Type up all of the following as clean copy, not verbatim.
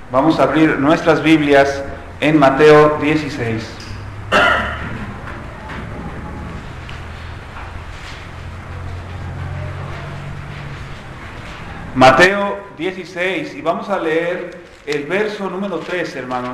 Vamos a abrir nuestras Biblias en Mateo 16. Mateo 16, y vamos a leer el verso número 3, hermanos.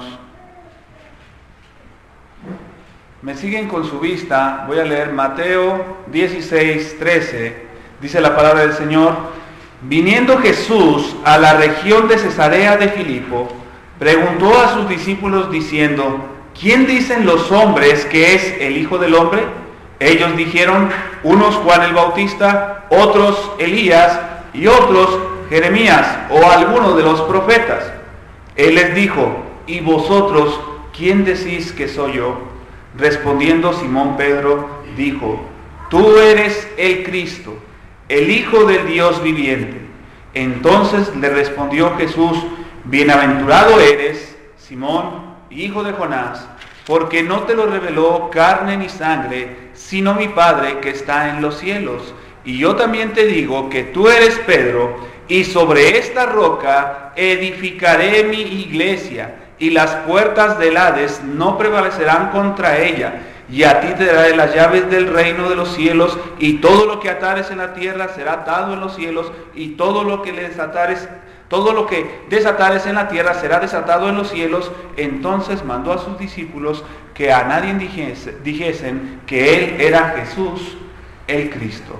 Me siguen con su vista. Voy a leer Mateo 16, 13. Dice la palabra del Señor: Viniendo Jesús a la región de Cesarea de Filipo, preguntó a sus discípulos diciendo: ¿Quién dicen los hombres que es el Hijo del Hombre? Ellos dijeron: unos Juan el Bautista, otros Elías, y otros Jeremías o alguno de los profetas. Él les dijo: ¿y vosotros quién decís que soy yo? Respondiendo Simón Pedro dijo: Tú eres el Cristo, el Hijo del Dios viviente. Entonces le respondió Jesús: Bienaventurado eres, Simón, hijo de Jonás, porque no te lo reveló carne ni sangre, sino mi Padre que está en los cielos. Y yo también te digo que tú eres Pedro, y sobre esta roca edificaré mi iglesia, y las puertas del Hades no prevalecerán contra ella. Y a ti te daré las llaves del reino de los cielos, y todo lo que atares en la tierra será atado en los cielos, y todo lo que desatares en la tierra será desatado en los cielos. Entonces mandó a sus discípulos que a nadie dijesen que él era Jesús el Cristo.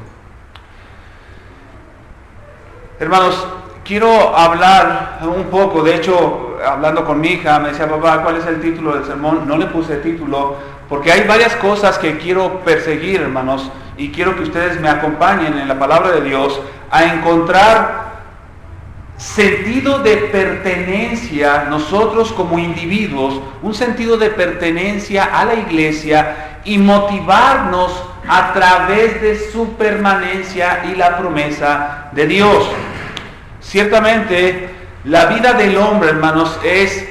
Hermanos, quiero hablar un poco. De hecho, hablando con mi hija, me decía: papá, ¿cuál es el título del sermón? No le puse título, porque hay varias cosas que quiero perseguir, hermanos, y quiero que ustedes me acompañen en la palabra de Dios a encontrar sentido de pertenencia, nosotros como individuos, un sentido de pertenencia a la iglesia, y motivarnos a través de su permanencia y la promesa de Dios. Ciertamente, la vida del hombre, hermanos, es,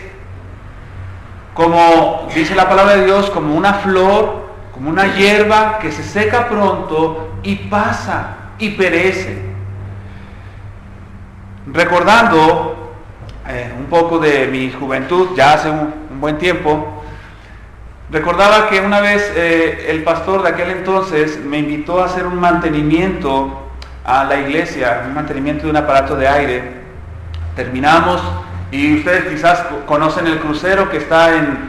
como dice la palabra de Dios, como una flor, como una hierba que se seca pronto y pasa y perece. Recordando un poco de mi juventud, ya hace un buen tiempo, recordaba que una vez el pastor de aquel entonces me invitó a hacer un mantenimiento a la iglesia, un mantenimiento de un aparato de aire. Terminamos, y ustedes quizás conocen el crucero que está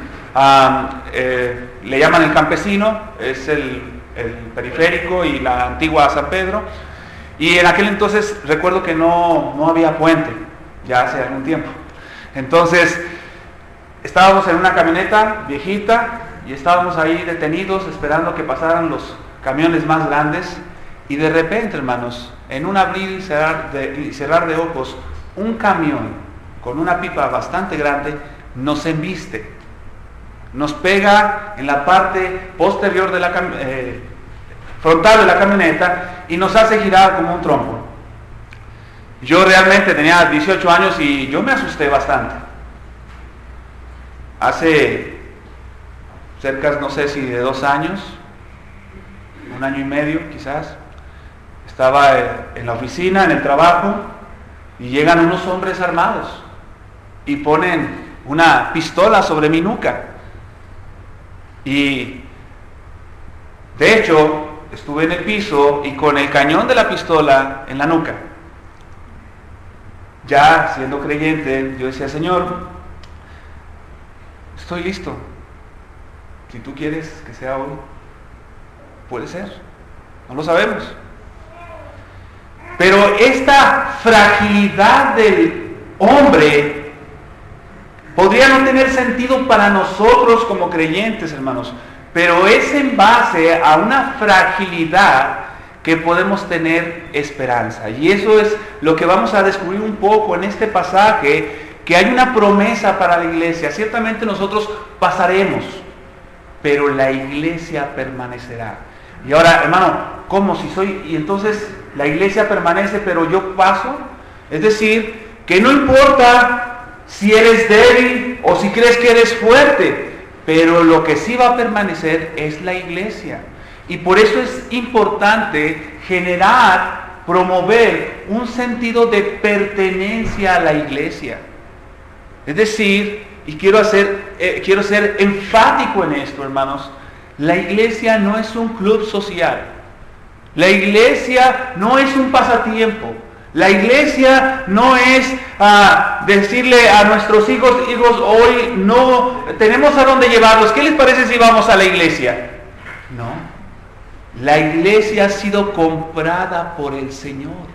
le llaman el Campesino, es el periférico y la antigua San Pedro. Y en aquel entonces recuerdo que no había puente, ya hace algún tiempo. Entonces estábamos en una camioneta viejita y estábamos ahí detenidos esperando que pasaran los camiones más grandes, y de repente, hermanos, en un abrir y cerrar de ojos, un camión con una pipa bastante grande nos embiste, nos pega en la parte posterior de la frontal de la camioneta y nos hace girar como un trompo. Yo realmente tenía 18 años y yo me asusté bastante. Hace cerca, no sé si de 2 años, 1 año y medio quizás, estaba en la oficina, en el trabajo, y llegan unos hombres armados y ponen una pistola sobre mi nuca. Y de hecho estuve en el piso y con el cañón de la pistola en la nuca. Ya siendo creyente, yo decía: Señor, estoy listo. Si tú quieres que sea hoy, puede ser. No lo sabemos. Pero esta fragilidad del hombre podría no tener sentido para nosotros como creyentes, hermanos, pero es en base a una fragilidad que podemos tener esperanza. Y eso es lo que vamos a descubrir un poco en este pasaje, que hay una promesa para la iglesia. Ciertamente nosotros pasaremos, pero la iglesia permanecerá. Y ahora, hermano, ¿cómo si soy? Y entonces la iglesia permanece, pero yo paso. Es decir, que no importa si eres débil o si crees que eres fuerte, pero lo que sí va a permanecer es la iglesia. Y por eso es importante generar, promover un sentido de pertenencia a la iglesia. Es decir, y quiero ser enfático en esto, hermanos, la iglesia no es un club social. La iglesia no es un pasatiempo. La iglesia no es decirle a nuestros hijos, hoy no tenemos a dónde llevarlos. ¿Qué les parece si vamos a la iglesia? No. La iglesia ha sido comprada por el Señor.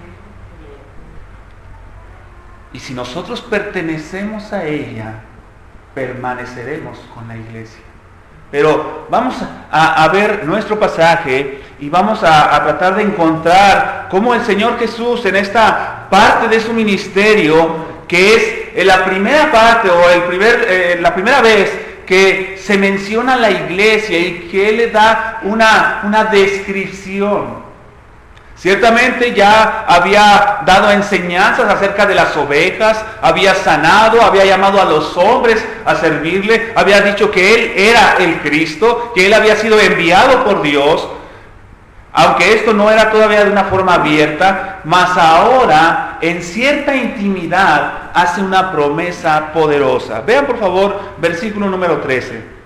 Y si nosotros pertenecemos a ella, permaneceremos con la iglesia. Pero vamos a ver nuestro pasaje y vamos a tratar de encontrar cómo el Señor Jesús en esta parte de su ministerio, que es la primera parte o la primera vez que se menciona la iglesia y que Él le da una descripción. Ciertamente ya había dado enseñanzas acerca de las ovejas, había sanado, había llamado a los hombres a servirle, había dicho que Él era el Cristo, que Él había sido enviado por Dios, aunque esto no era todavía de una forma abierta, mas ahora en cierta intimidad hace una promesa poderosa. Vean por favor versículo número 13.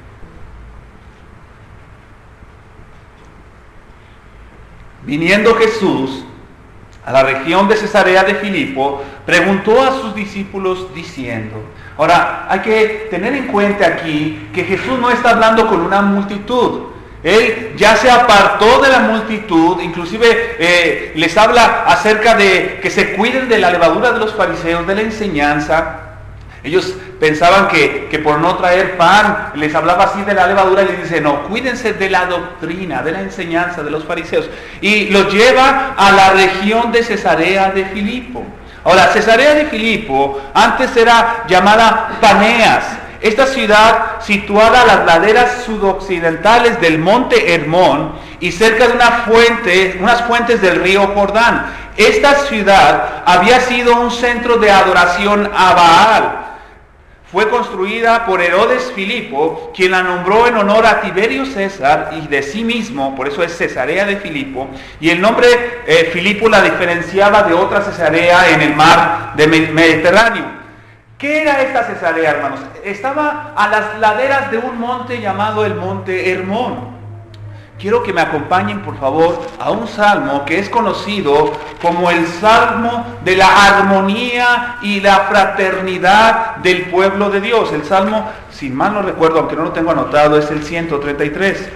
Viniendo Jesús a la región de Cesarea de Filipo, preguntó a sus discípulos diciendo. Ahora, hay que tener en cuenta aquí que Jesús no está hablando con una multitud. Él ya se apartó de la multitud, inclusive les habla acerca de que se cuiden de la levadura de los fariseos, de la enseñanza. Ellos pensaban que por no traer pan, les hablaba así de la levadura y les dice, no, cuídense de la doctrina, de la enseñanza de los fariseos. Y los lleva a la región de Cesarea de Filipo. Ahora, Cesarea de Filipo antes era llamada Paneas. Esta ciudad, situada a las laderas sudoccidentales del monte Hermón y cerca de unas fuentes del río Jordán. Esta ciudad había sido un centro de adoración a Baal. Fue construida por Herodes Filipo, quien la nombró en honor a Tiberio César y de sí mismo, por eso es Cesarea de Filipo, y el nombre Filipo la diferenciaba de otra Cesarea en el mar Mediterráneo. ¿Qué era esta Cesarea, hermanos? Estaba a las laderas de un monte llamado el monte Hermón. Quiero que me acompañen, por favor, a un salmo que es conocido como el Salmo de la armonía y la fraternidad del pueblo de Dios. El Salmo, si mal no recuerdo, aunque no lo tengo anotado, es el 133.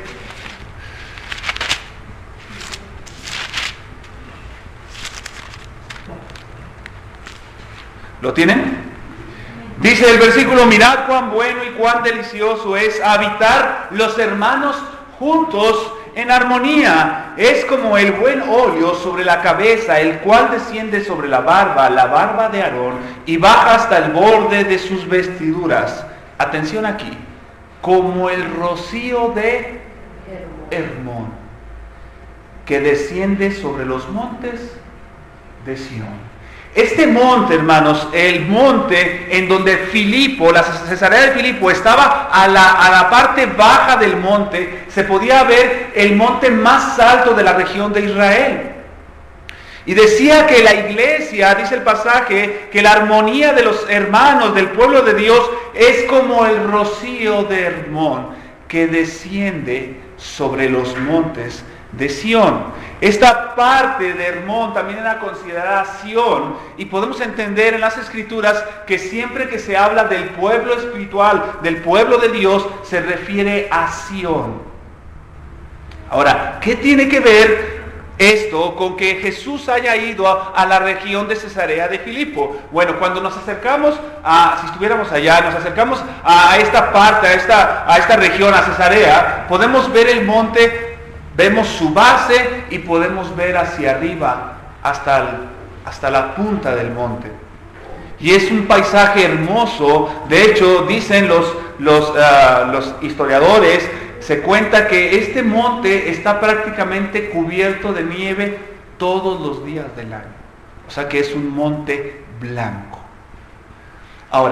¿Lo tienen? Dice el versículo, mirad cuán bueno y cuán delicioso es habitar los hermanos juntos en armonía. Es como el buen óleo sobre la cabeza, el cual desciende sobre la barba de Aarón, y baja hasta el borde de sus vestiduras. Atención aquí, como el rocío de Hermón, que desciende sobre los montes de Sión. Este monte, hermanos, el monte en donde Filipo, la Cesarea de Filipo, estaba a la parte baja del monte, se podía ver el monte más alto de la región de Israel. Y decía que la iglesia, dice el pasaje, que la armonía de los hermanos del pueblo de Dios es como el rocío de Hermón, que desciende sobre los montes de Sión. Esta parte de Hermón también era considerada Sión, y podemos entender en las Escrituras que siempre que se habla del pueblo espiritual, del pueblo de Dios, se refiere a Sión. Ahora, ¿qué tiene que ver esto con que Jesús haya ido a la región de Cesarea de Filipo? Bueno, cuando nos acercamos si estuviéramos allá, nos acercamos a esta parte, a esta región, a Cesarea, podemos ver el monte. Vemos su base y podemos ver hacia arriba hasta la punta del monte. Y es un paisaje hermoso. De hecho, dicen los historiadores, se cuenta que este monte está prácticamente cubierto de nieve todos los días del año. O sea que es un monte blanco. Ahora,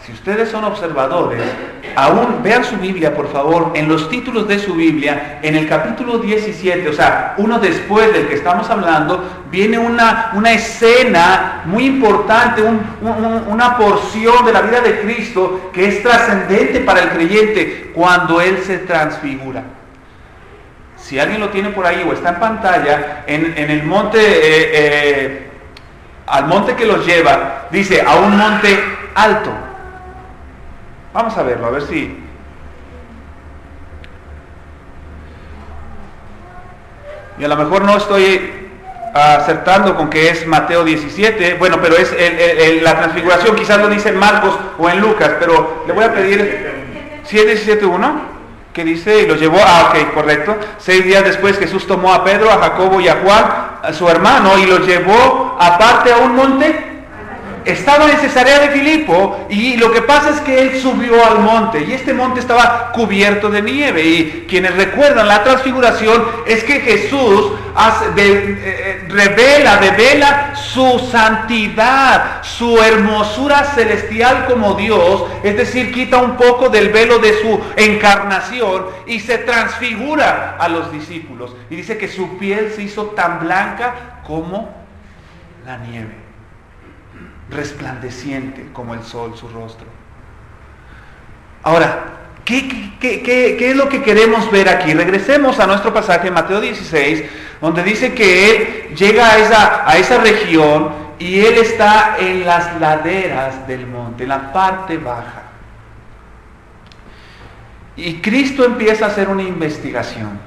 Si ustedes son observadores, aún vean su Biblia, por favor, en los títulos de su Biblia, en el capítulo 17, o sea, uno después del que estamos hablando, viene una escena muy importante, una porción de la vida de Cristo que es trascendente para el creyente cuando Él se transfigura. Si alguien lo tiene por ahí o está en pantalla, en el monte, al monte que los lleva, dice, a un monte alto. Vamos a verlo, a ver si... Y a lo mejor no estoy acertando con que es Mateo 17, bueno, pero es la transfiguración, quizás lo dice en Marcos o en Lucas, pero le voy a pedir... ¿Sí es 17.1? Que dice, y los llevó, ok, correcto. 6 días después Jesús tomó a Pedro, a Jacobo y a Juan, a su hermano, y los llevó aparte a un monte. Estaba en Cesarea de Filipo, y lo que pasa es que él subió al monte, y este monte estaba cubierto de nieve, y quienes recuerdan la transfiguración es que Jesús revela su santidad, su hermosura celestial como Dios, es decir, quita un poco del velo de su encarnación y se transfigura a los discípulos, y dice que su piel se hizo tan blanca como la nieve, resplandeciente como el sol su rostro. Ahora, ¿qué es lo que queremos ver aquí? Regresemos a nuestro pasaje en Mateo 16, donde dice que Él llega a esa región y Él está en las laderas del monte, en la parte baja. Y Cristo empieza a hacer una investigación.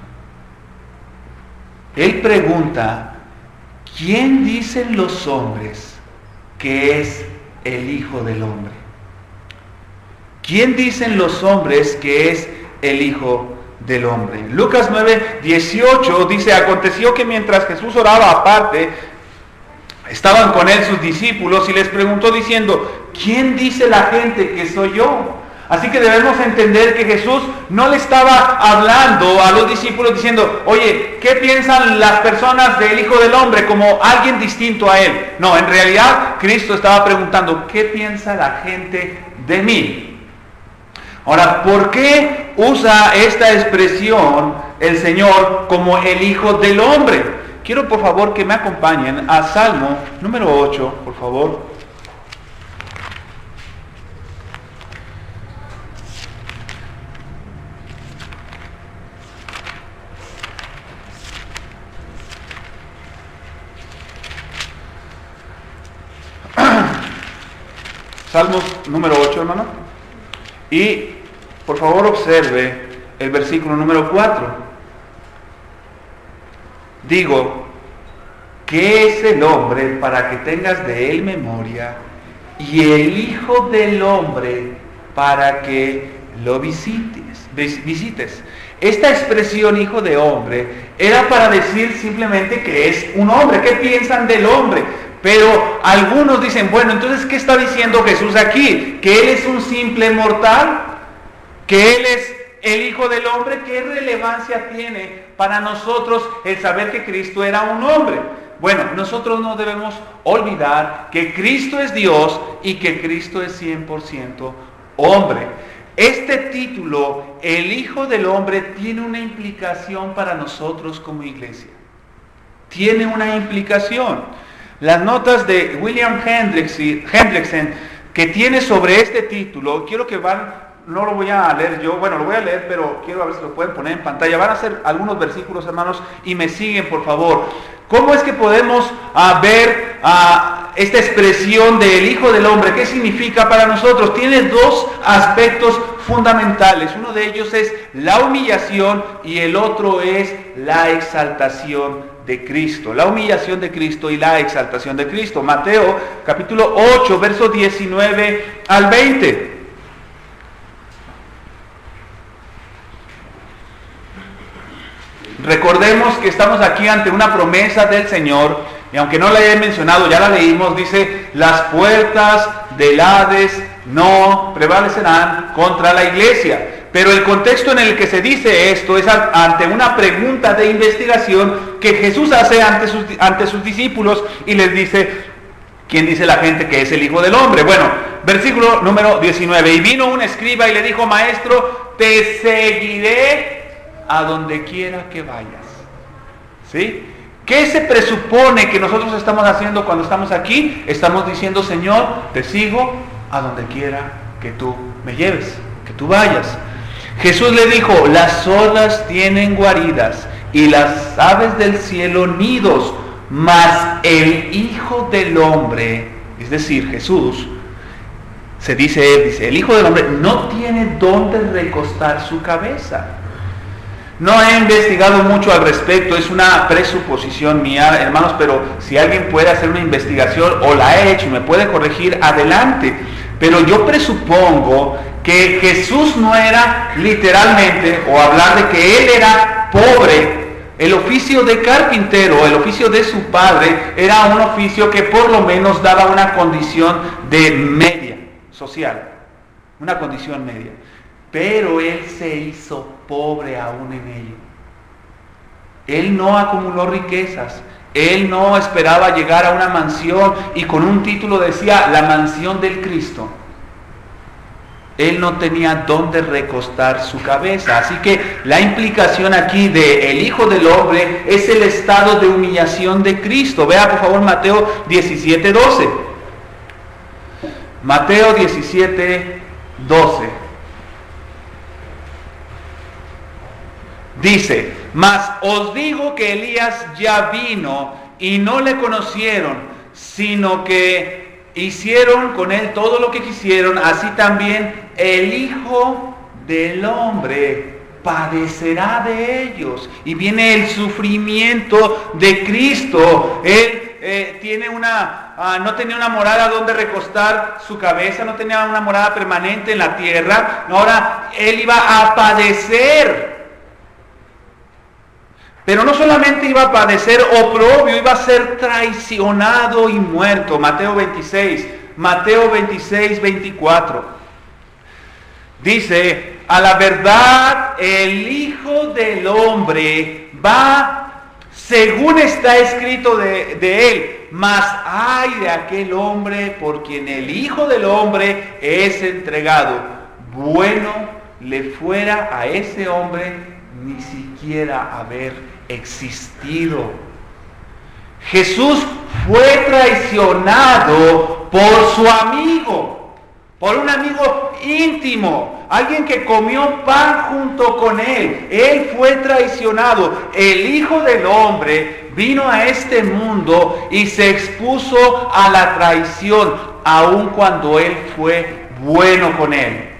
Él pregunta, ¿quién dicen los hombres que es el Hijo del Hombre? ¿Quién dicen los hombres que es el Hijo del Hombre? Lucas 9:18 dice, aconteció que mientras Jesús oraba aparte, estaban con él sus discípulos y les preguntó diciendo, ¿quién dice la gente que soy yo? Así que debemos entender que Jesús no le estaba hablando a los discípulos diciendo, oye, ¿qué piensan las personas del Hijo del Hombre como alguien distinto a Él? No, en realidad Cristo estaba preguntando, ¿qué piensa la gente de mí? Ahora, ¿por qué usa esta expresión el Señor como el Hijo del Hombre? Quiero por favor que me acompañen a Salmo número 8, por favor. Salmos número 8, hermano. Y por favor observe el versículo número 4. Digo, ¿qué es el hombre para que tengas de él memoria? Y el Hijo del Hombre para que lo visites. Esta expresión Hijo de Hombre era para decir simplemente que es un hombre. ¿Qué piensan del hombre? Pero algunos dicen, bueno, entonces ¿qué está diciendo Jesús aquí? ¿Que Él es un simple mortal? ¿Que Él es el Hijo del Hombre? ¿Qué relevancia tiene para nosotros el saber que Cristo era un hombre? Bueno, nosotros no debemos olvidar que Cristo es Dios y que Cristo es 100% hombre. Este título, el Hijo del Hombre, tiene una implicación para nosotros como iglesia. Tiene una implicación. Las notas de William Hendrickson que tiene sobre este título, quiero que no lo voy a leer yo, bueno, lo voy a leer, pero quiero a ver si lo pueden poner en pantalla. Van a ser algunos versículos, hermanos, y me siguen, por favor. ¿Cómo es que podemos ver esta expresión del Hijo del Hombre? ¿Qué significa para nosotros? Tiene dos aspectos fundamentales. Uno de ellos es la humillación y el otro es la exaltación de Cristo. La humillación de Cristo y la exaltación de Cristo. Mateo capítulo 8, versos 19 al 20. Recordemos que estamos aquí ante una promesa del Señor, y aunque no la haya mencionado, ya la leímos, dice, las puertas del Hades no prevalecerán contra la iglesia. Pero el contexto en el que se dice esto es ante una pregunta de investigación que Jesús hace ante sus discípulos y les dice, ¿Quién dice la gente que es el Hijo del Hombre? Bueno, versículo número 19. Y vino un escriba y le dijo: Maestro, te seguiré a donde quiera que vayas. ¿Sí? ¿Qué se presupone que nosotros estamos haciendo cuando estamos aquí? Estamos diciendo: Señor, te sigo a donde quiera que tú me lleves, que tú vayas. Jesús le dijo: las zorras tienen guaridas y las aves del cielo nidos, mas el Hijo del Hombre, es decir, Jesús, dice, el Hijo del Hombre no tiene dónde recostar su cabeza. No he investigado mucho al respecto, es una presuposición mía, hermanos, pero si alguien puede hacer una investigación o la he hecho y me puede corregir, adelante. Pero yo presupongo que Jesús no era literalmente, o hablar de que Él era pobre. El oficio de carpintero, el oficio de su padre, era un oficio que por lo menos daba una condición de media social, una condición media. Pero Él se hizo pobre aún en ello. Él no acumuló riquezas, Él no esperaba llegar a una mansión y con un título decía: la mansión del Cristo. Él no tenía dónde recostar su cabeza. Así que la implicación aquí de el Hijo del Hombre es el estado de humillación de Cristo. Vea por favor Mateo 17:12. Mateo 17:12. Dice: mas os digo que Elías ya vino y no le conocieron, sino que hicieron con él todo lo que quisieron, así también el Hijo del Hombre padecerá de ellos. Y viene el sufrimiento de Cristo. Él no tenía una morada donde recostar su cabeza, no tenía una morada permanente en la tierra. Ahora Él iba a padecer. Pero no solamente iba a padecer oprobio, iba a ser traicionado y muerto. Mateo 26, 24. Dice: a la verdad el Hijo del Hombre va, según está escrito de él, mas ay de aquel hombre por quien el Hijo del Hombre es entregado. Bueno le fuera a ese hombre ni siquiera haber existido. Jesús fue traicionado por su amigo, por un amigo íntimo, alguien que comió pan junto con él. Él fue traicionado. El Hijo del Hombre vino a este mundo y se expuso a la traición, aun cuando Él fue bueno con él.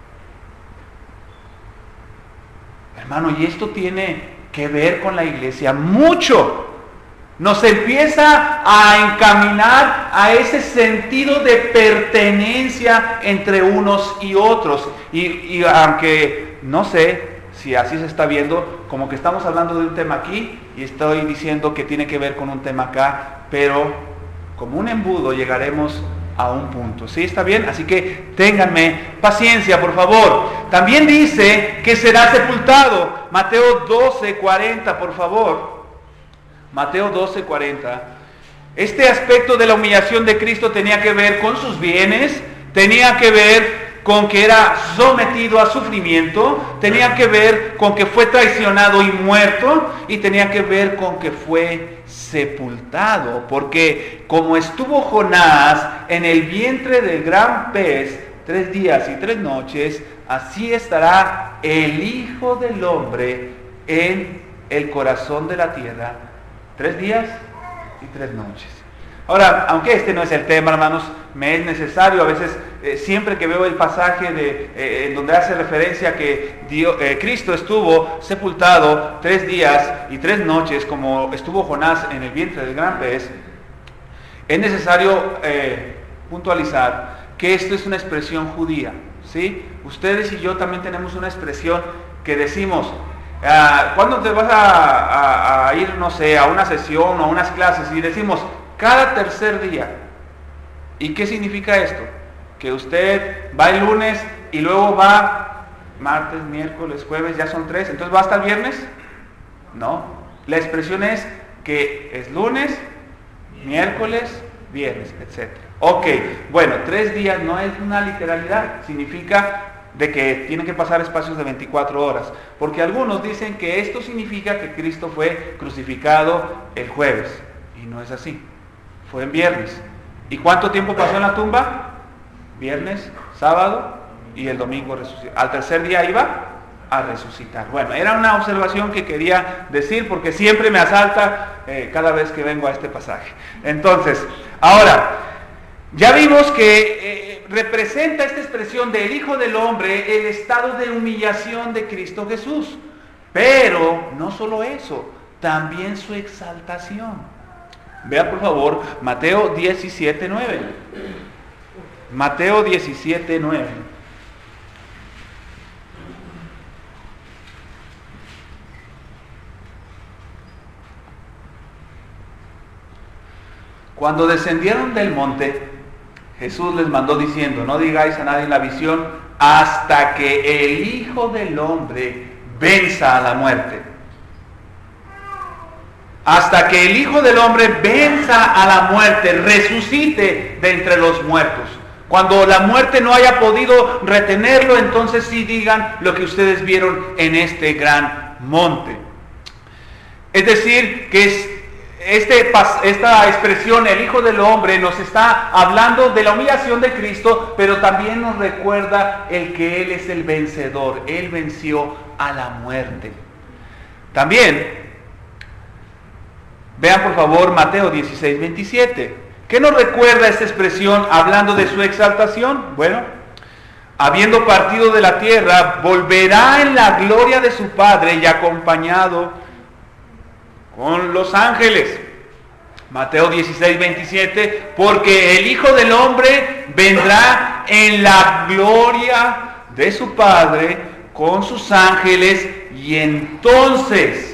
Hermano, y esto tiene que ver con la iglesia mucho. Nos empieza a encaminar a ese sentido de pertenencia entre unos y otros. Y aunque no sé si así se está viendo, como que estamos hablando de un tema aquí y estoy diciendo que tiene que ver con un tema acá, pero como un embudo llegaremos a un punto. ¿Sí? ¿Está bien? Así que ténganme paciencia, por favor. También dice que será sepultado. Mateo 12:40, por favor. Mateo 12:40. Este aspecto de la humillación de Cristo tenía que ver con sus bienes, tenía que ver con que era sometido a sufrimiento, tenía que ver con que fue traicionado y muerto, y tenía que ver con que fue sepultado, porque como estuvo Jonás en el vientre del gran pez 3 días y 3 noches, así estará el Hijo del Hombre en el corazón de la tierra 3 días y 3 noches. Ahora, aunque este no es el tema, hermanos, me es necesario a veces, siempre que veo el pasaje en donde hace referencia que Cristo estuvo sepultado 3 días y 3 noches, como estuvo Jonás en el vientre del gran pez, es necesario puntualizar que esto es una expresión judía, ¿sí? Ustedes y yo también tenemos una expresión que decimos: ¿cuándo te vas a ir, no sé, a una sesión o a unas clases? Y decimos: cada tercer día. ¿Y qué significa esto? Que usted va el lunes y luego va martes, miércoles, jueves, ya son 3, entonces va hasta el viernes. No, la expresión es que es lunes, miércoles, viernes, etc. Ok, bueno, 3 días no es una literalidad, significa de que tienen que pasar espacios de 24 horas, porque algunos dicen que esto significa que Cristo fue crucificado el jueves, y no es así, fue en viernes. ¿Y cuánto tiempo pasó en la tumba? Viernes, sábado y el domingo resucitó. Al tercer día iba a resucitar. Bueno, era una observación que quería decir porque siempre me asalta cada vez que vengo a este pasaje. Entonces, ahora, ya vimos que representa esta expresión del Hijo del Hombre el estado de humillación de Cristo Jesús. Pero no solo eso, también su exaltación. Vea por favor Mateo 17:9. Mateo 17:9. Cuando descendieron del monte, Jesús les mandó diciendo: no digáis a nadie la visión hasta que el Hijo del Hombre venza a la muerte. Hasta que el Hijo del Hombre venza a la muerte, resucite de entre los muertos. Cuando la muerte no haya podido retenerlo, entonces sí digan lo que ustedes vieron en este gran monte. Es decir, que esta expresión, el Hijo del Hombre, nos está hablando de la humillación de Cristo, pero también nos recuerda el que Él es el vencedor. Él venció a la muerte. También, vean por favor Mateo 16:27. ¿Qué nos recuerda esta expresión hablando de su exaltación? Bueno, habiendo partido de la tierra, volverá en la gloria de su Padre y acompañado con los ángeles. Mateo 16:27, porque el Hijo del Hombre vendrá en la gloria de su Padre con sus ángeles y entonces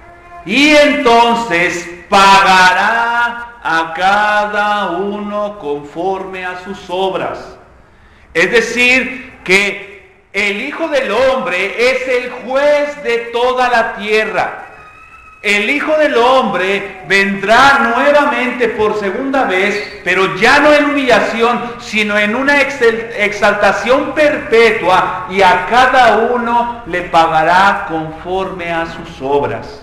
pagará a cada uno conforme a sus obras. Es decir, que el Hijo del Hombre es el juez de toda la tierra. El Hijo del Hombre vendrá nuevamente por segunda vez, pero ya no en humillación, sino en una exaltación perpetua, y a cada uno le pagará conforme a sus obras.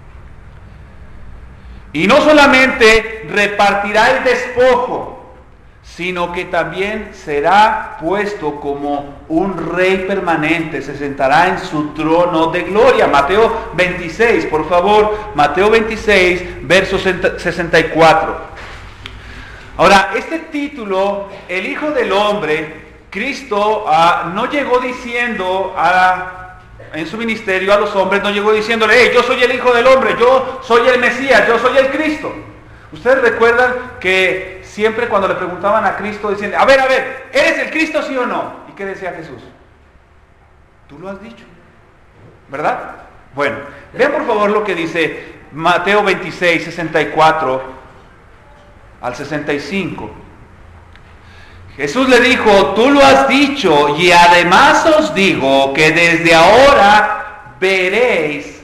Y no solamente repartirá el despojo, sino que también será puesto como un rey permanente, se sentará en su trono de gloria. Mateo 26, por favor, Mateo 26, verso 64. Ahora, este título, el Hijo del Hombre, Cristo no llegó diciendo en su ministerio a los hombres, no llegó diciéndole: hey, yo soy el Hijo del Hombre, yo soy el Mesías, yo soy el Cristo. Ustedes recuerdan que siempre cuando le preguntaban a Cristo, decían: a ver, ¿eres el Cristo, sí o no? ¿Y qué decía Jesús? Tú lo has dicho, ¿verdad? Bueno, vean por favor lo que dice Mateo 26, 64 al 65. Jesús le dijo: tú lo has dicho, y además os digo que desde ahora veréis.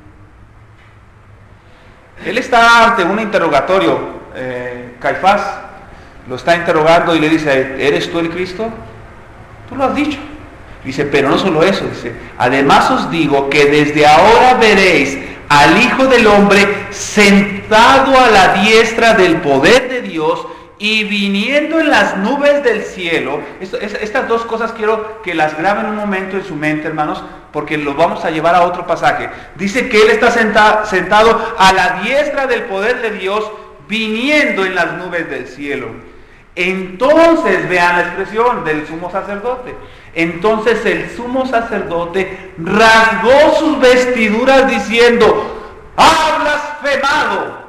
Él está ante un interrogatorio. Caifás lo está interrogando y le dice: ¿eres tú el Cristo? Tú lo has dicho. Dice: pero no solo eso, dice: además os digo que desde ahora veréis al Hijo del Hombre sentado a la diestra del poder de Dios y viniendo en las nubes del cielo. Estas dos cosas quiero que las graben un momento en su mente, hermanos, porque lo vamos a llevar a otro pasaje. Dice que Él está sentado a la diestra del poder de Dios, viniendo en las nubes del cielo. Entonces, vean la expresión del sumo sacerdote. Entonces el sumo sacerdote rasgó sus vestiduras diciendo: ¡ha blasfemado!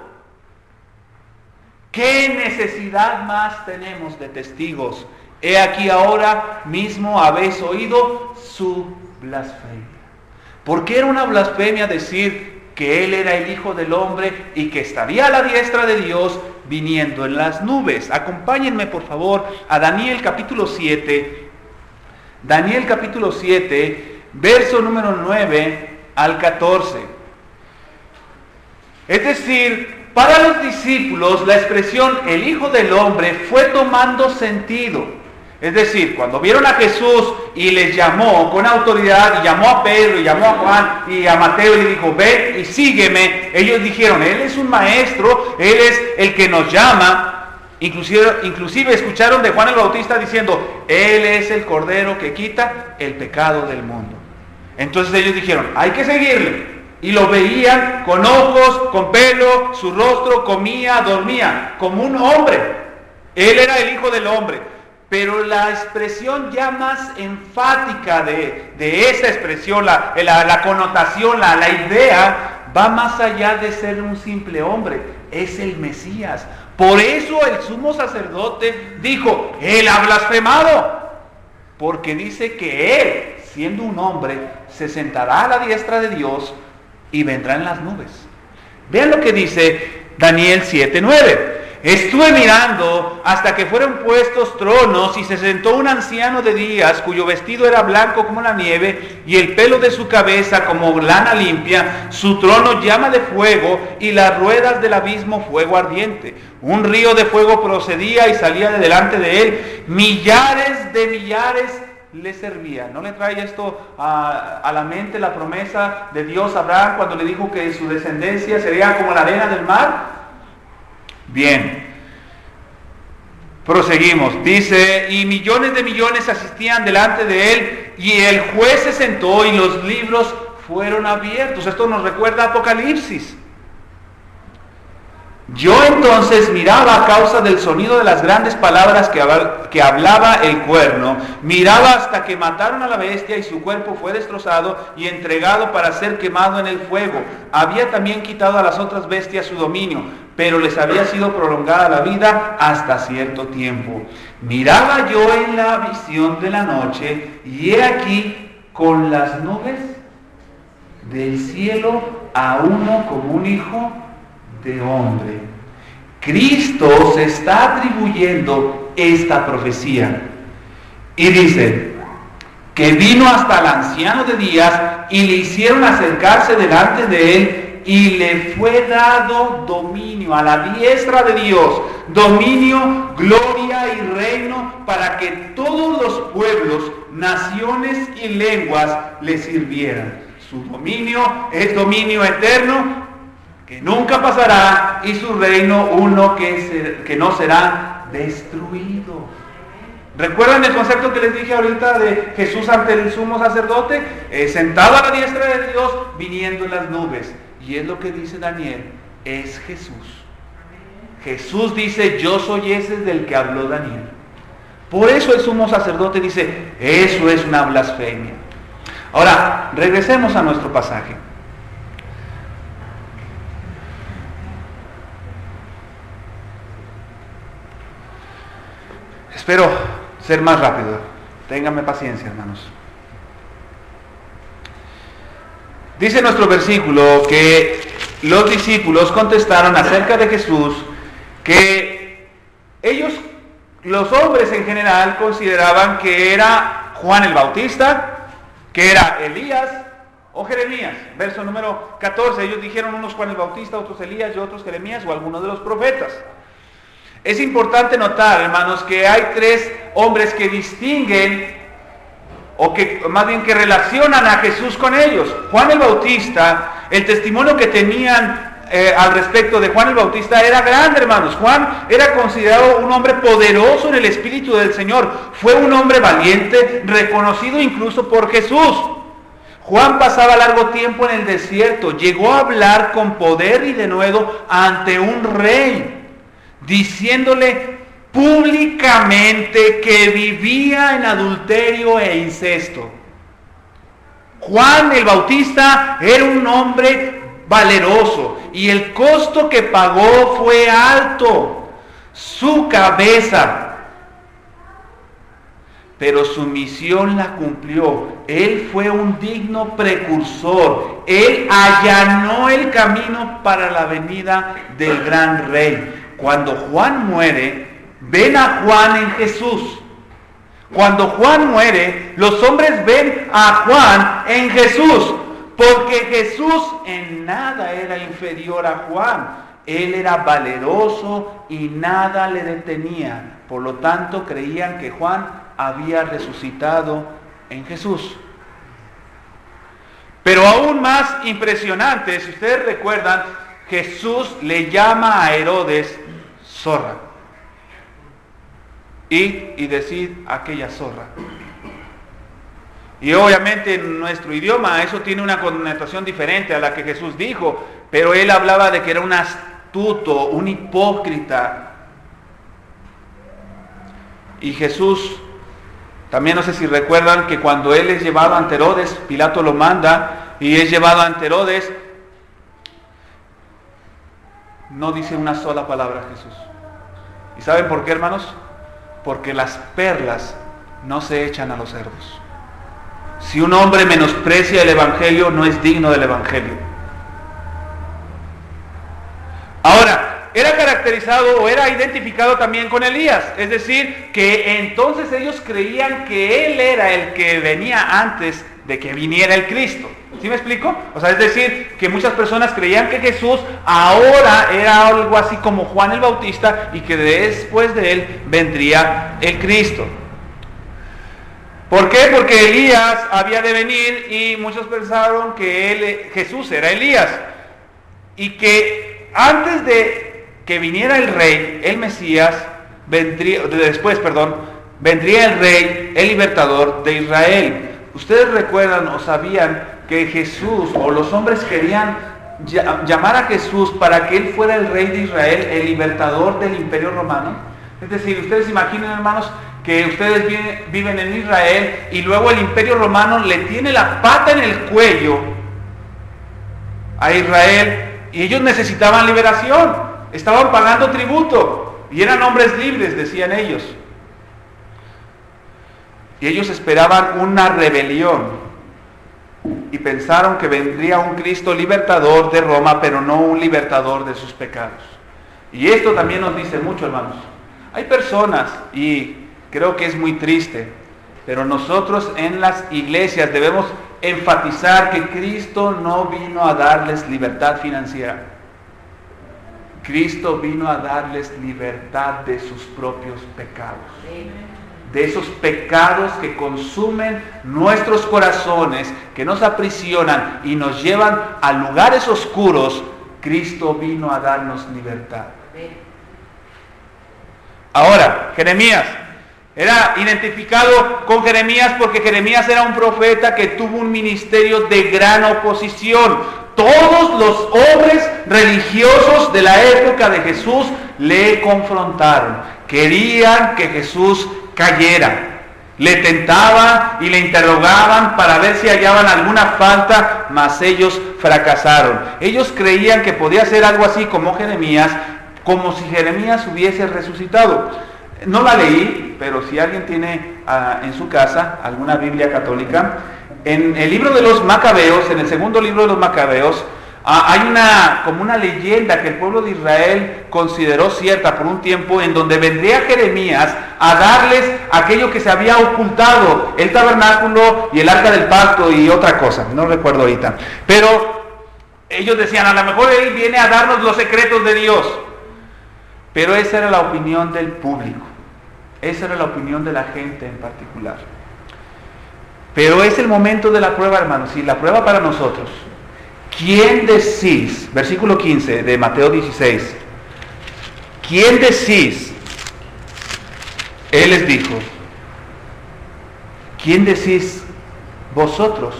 ¿Qué necesidad más tenemos de testigos? He aquí ahora mismo habéis oído su blasfemia. ¿Por qué era una blasfemia decir que Él era el Hijo del Hombre y que estaría a la diestra de Dios viniendo en las nubes? Acompáñenme por favor a Daniel capítulo 7. Daniel capítulo 7, verso número 9 al 14. Es decir, Para los discípulos, la expresión el Hijo del Hombre fue tomando sentido. Es decir, cuando vieron a Jesús y les llamó con autoridad, y llamó a Pedro, y llamó a Juan, y a Mateo, y le dijo, ven y sígueme, ellos dijeron, Él es un maestro, Él es el que nos llama. Inclusive escucharon de Juan el Bautista diciendo, Él es el Cordero que quita el pecado del mundo. Entonces ellos dijeron, hay que seguirle. Y lo veían con ojos, con pelo, su rostro, comía, dormía, como un hombre. Él era el Hijo del Hombre. Pero la expresión ya más enfática de esa expresión, la connotación, la idea, va más allá de ser un simple hombre. Es el Mesías. Por eso el sumo sacerdote dijo, Él ha blasfemado. Porque dice que Él, siendo un hombre, se sentará a la diestra de Dios y vendrá en las nubes. Vean lo que dice Daniel 7:9. Estuve mirando hasta que fueron puestos tronos y se sentó un anciano de días cuyo vestido era blanco como la nieve y el pelo de su cabeza como lana limpia, su trono llama de fuego y las ruedas del abismo fuego ardiente. Un río de fuego procedía y salía de delante de él, millares de millares le servían. ¿No le trae esto a la mente la promesa de Dios a Abraham cuando le dijo que su descendencia sería como la arena del mar? Bien, proseguimos. Dice, y millones de millones asistían delante de él, y el juez se sentó y los libros fueron abiertos. Esto nos recuerda a Apocalipsis. Yo entonces miraba a causa del sonido de las grandes palabras que hablaba el cuerno, miraba hasta que mataron a la bestia y su cuerpo fue destrozado y entregado para ser quemado en el fuego. Había también quitado a las otras bestias su dominio, pero les había sido prolongada la vida hasta cierto tiempo. Miraba yo en la visión de la noche, y he aquí con las nubes del cielo a uno como un hijo de hombre. Cristo se está atribuyendo esta profecía y dice que vino hasta el anciano de días y le hicieron acercarse delante de él y le fue dado dominio a la diestra de Dios, dominio, gloria y reino para que todos los pueblos, naciones y lenguas le sirvieran. Su dominio es dominio eterno que nunca pasará, y su reino uno que no será destruido. ¿Recuerdan el concepto que les dije ahorita de Jesús ante el sumo sacerdote? Sentado a la diestra de Dios, viniendo en las nubes. Y es lo que dice Daniel, es Jesús. Jesús dice, yo soy ese del que habló Daniel. Por eso el sumo sacerdote dice, eso es una blasfemia. Ahora, regresemos a nuestro pasaje. Espero ser más rápido. Ténganme paciencia, hermanos. Dice nuestro versículo que los discípulos contestaron acerca de Jesús que ellos, los hombres en general, consideraban que era Juan el Bautista, que era Elías o Jeremías. Verso número 14, ellos dijeron unos Juan el Bautista, otros Elías y otros Jeremías o algunos de los profetas. Es importante notar, hermanos, que hay tres hombres que distinguen, o que más bien que relacionan a Jesús con ellos. Juan el Bautista, el testimonio que tenían al respecto de Juan el Bautista era grande, hermanos. Juan era considerado un hombre poderoso en el Espíritu del Señor. Fue un hombre valiente, reconocido incluso por Jesús. Juan pasaba largo tiempo en el desierto, llegó a hablar con poder y denuedo ante un rey, diciéndole públicamente que vivía en adulterio e incesto. Juan el Bautista era un hombre valeroso y el costo que pagó fue alto, su cabeza. Pero su misión la cumplió. Él fue un digno precursor. Él allanó el camino para la venida del gran rey. Cuando Juan muere, ven a Juan en Jesús. Cuando Juan muere, los hombres ven a Juan en Jesús, porque Jesús en nada era inferior a Juan. Él era valeroso y nada le detenía. Por lo tanto, creían que Juan había resucitado en Jesús. Pero aún más impresionante, si ustedes recuerdan, Jesús le llama a Herodes zorra. Y decid aquella zorra. Y obviamente en nuestro idioma eso tiene una connotación diferente a la que Jesús dijo, pero él hablaba de que era un astuto, un hipócrita. Y Jesús, también no sé si recuerdan que cuando él es llevado ante Herodes, Pilato lo manda y es llevado ante Herodes, no dice una sola palabra Jesús. ¿Y saben por qué, hermanos? Porque las perlas no se echan a los cerdos. Si un hombre menosprecia el Evangelio, no es digno del Evangelio. Ahora, era caracterizado o era identificado también con Elías. Es decir, que entonces ellos creían que él era el que venía antes de que viniera el Cristo. ¿Sí me explico? O sea, es decir, que muchas personas creían que Jesús ahora era algo así como Juan el Bautista y que después de él vendría el Cristo. ¿Por qué? Porque Elías había de venir y muchos pensaron que Jesús era Elías. Y que antes de que viniera el rey, el Mesías, vendría el rey, el libertador de Israel. Ustedes recuerdan o sabían que Jesús o los hombres querían llamar a Jesús para que él fuera el rey de Israel, el libertador del Imperio Romano. Es decir, ustedes imaginen, hermanos, que ustedes viven en Israel y luego el Imperio Romano le tiene la pata en el cuello a Israel y ellos necesitaban liberación, estaban pagando tributo y eran hombres libres, decían ellos. Y ellos esperaban una rebelión y pensaron que vendría un Cristo libertador de Roma, pero no un libertador de sus pecados. Y esto también nos dice mucho, hermanos. Hay personas, y creo que es muy triste, pero nosotros en las iglesias debemos enfatizar que Cristo no vino a darles libertad financiera. Cristo vino a darles libertad de sus propios pecados. De esos pecados que consumen nuestros corazones, que nos aprisionan y nos llevan a lugares oscuros. Cristo vino a darnos libertad. Ahora, Jeremías era identificado con Jeremías porque Jeremías era un profeta que tuvo un ministerio de gran oposición. Todos los hombres religiosos de la época de Jesús le confrontaron. Querían que Jesús cayera. Le tentaban y le interrogaban para ver si hallaban alguna falta, mas ellos fracasaron. Ellos creían que podía ser algo así como Jeremías, como si Jeremías hubiese resucitado. No la leí, pero si alguien tiene en su casa alguna Biblia católica, en el libro de los Macabeos, en el segundo libro de los Macabeos, hay como una leyenda que el pueblo de Israel consideró cierta por un tiempo, en donde vendría Jeremías a darles aquello que se había ocultado, el tabernáculo y el arca del pacto y otra cosa, no recuerdo ahorita. Pero ellos decían, a lo mejor él viene a darnos los secretos de Dios. Pero esa era la opinión del público, esa era la opinión de la gente en particular. Pero es el momento de la prueba, hermanos, y la prueba para nosotros. ¿Quién decís? Versículo 15 de Mateo 16. ¿Quién decís? Él les dijo, ¿quién decís vosotros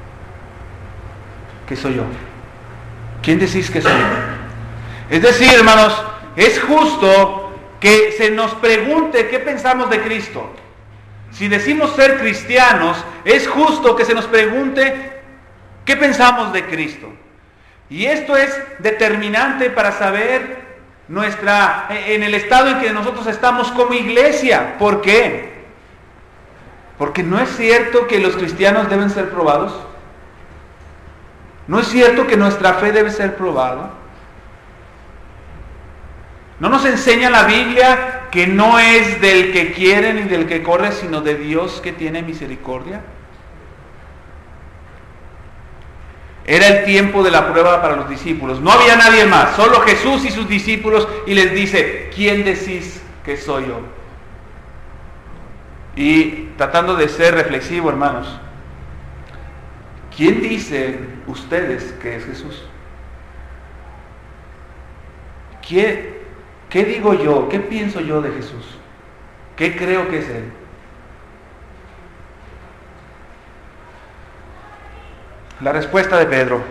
que soy yo? ¿Quién decís que soy yo? Es decir, hermanos, es justo que se nos pregunte qué pensamos de Cristo. Si decimos ser cristianos, es justo que se nos pregunte qué pensamos de Cristo. Y esto es determinante para saber en el estado en que nosotros estamos como iglesia. ¿Por qué? Porque no es cierto que los cristianos deben ser probados. No es cierto que nuestra fe debe ser probada. ¿No nos enseña la Biblia que no es del que quiere ni del que corre, sino de Dios que tiene misericordia? Era el tiempo de la prueba para los discípulos. No había nadie más, solo Jesús y sus discípulos, y les dice, ¿quién decís que soy yo? Y tratando de ser reflexivo, hermanos, ¿quién dicen ustedes que es Jesús? ¿Qué digo yo? ¿Qué pienso yo de Jesús? ¿Qué creo que es Él? La respuesta de Pedro.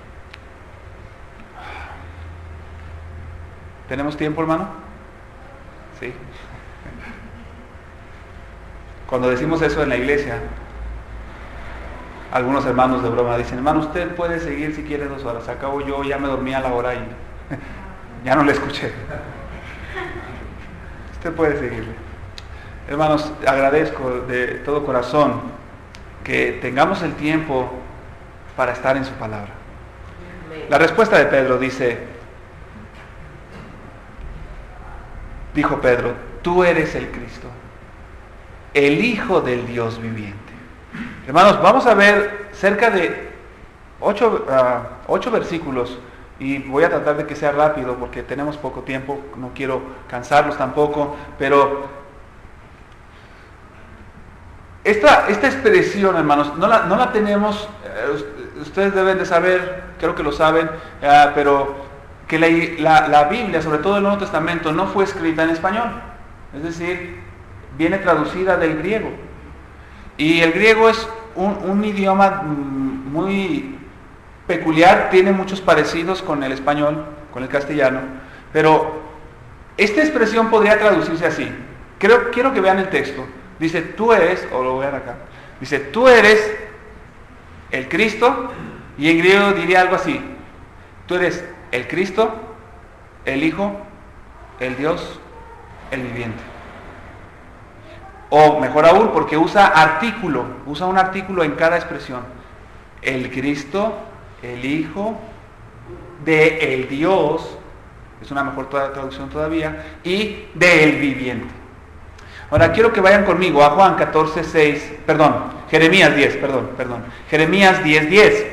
¿Tenemos tiempo, hermano? Sí. Cuando decimos eso en la iglesia, algunos hermanos de broma dicen, hermano, usted puede seguir si quiere 2 horas. Acabo yo, ya me dormí a la hora y ya no le escuché. Usted puede seguirle. Hermanos, agradezco de todo corazón que tengamos el tiempo para estar en su palabra. La respuesta de Pedro dijo Pedro, tú eres el Cristo, el Hijo del Dios viviente. Hermanos, vamos a ver cerca de 8 versículos, y voy a tratar de que sea rápido porque tenemos poco tiempo, no quiero cansarlos tampoco, pero esta expresión, hermanos, no la tenemos, ustedes deben de saber, creo que lo saben, pero que la Biblia, sobre todo el Nuevo Testamento, no fue escrita en español, es decir, viene traducida del griego. Y el griego es un idioma muy peculiar, tiene muchos parecidos con el español, con el castellano, pero esta expresión podría traducirse así. Quiero que vean el texto. Dice, tú eres, o lo vean acá, dice, tú eres el Cristo, y en griego diría algo así, tú eres el Cristo, el Hijo, el Dios, el viviente. O mejor aún, porque usa un artículo en cada expresión. El Cristo, el Hijo, de el Dios, es una mejor traducción todavía, y de el viviente. Ahora quiero que vayan conmigo a Juan 14:6, Jeremías 10, Jeremías 10:10.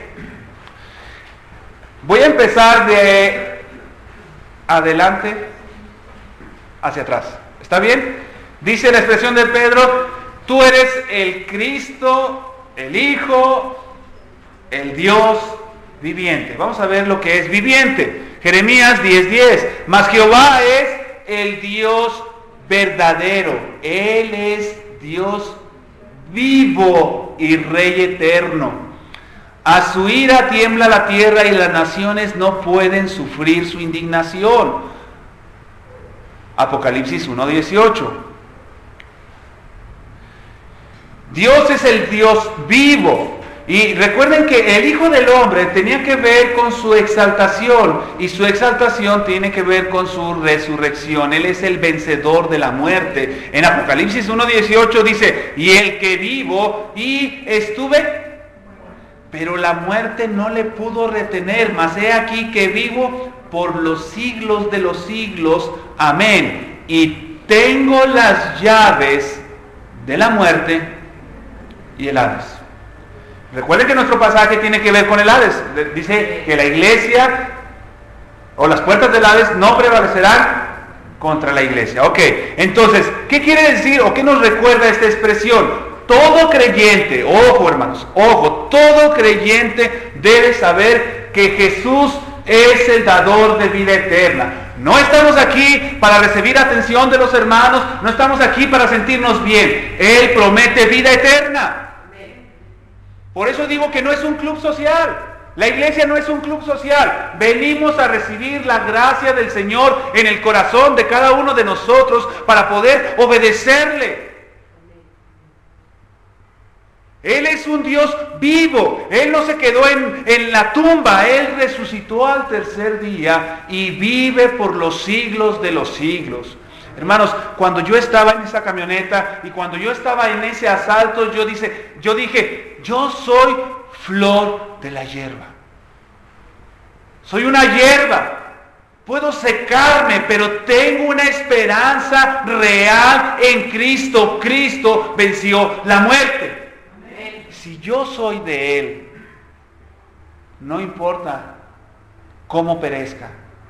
Voy a empezar de adelante hacia atrás. ¿Está bien? Dice la expresión de Pedro, tú eres el Cristo, el Hijo, el Dios viviente. Vamos a ver lo que es viviente. Jeremías 10:10. Mas Jehová es el Dios verdadero. Él es Dios vivo y Rey eterno. A su ira tiembla la tierra y las naciones no pueden sufrir su indignación. Apocalipsis 1:18. Dios es el Dios vivo. Y recuerden que el Hijo del Hombre tenía que ver con su exaltación, y su exaltación tiene que ver con su resurrección. Él es el vencedor de la muerte. En Apocalipsis 1:18 dice, y el que vivo y estuve, pero la muerte no le pudo retener, mas he aquí que vivo por los siglos de los siglos. Amén. Y tengo las llaves de la muerte y el Hades. Recuerden que nuestro pasaje tiene que ver con el Hades. Dice que la iglesia o las puertas del Hades no prevalecerán contra la iglesia. Ok, entonces, ¿qué quiere decir o qué nos recuerda esta expresión? Todo creyente, ojo hermanos, ojo, todo creyente debe saber que Jesús es el dador de vida eterna. No estamos aquí para recibir atención de los hermanos, no estamos aquí para sentirnos bien. Él promete vida eterna. Por eso digo que no es un club social. La iglesia no es un club social. Venimos a recibir la gracia del Señor en el corazón de cada uno de nosotros para poder obedecerle. Él es un Dios vivo. Él no se quedó en la tumba. Él resucitó al tercer día y vive por los siglos de los siglos. Hermanos, cuando yo estaba en esa camioneta y cuando yo estaba en ese asalto, yo dije, yo soy flor de la hierba. Soy una hierba. Puedo secarme, pero tengo una esperanza real en Cristo. Cristo venció la muerte. Si yo soy de Él, no importa cómo perezca,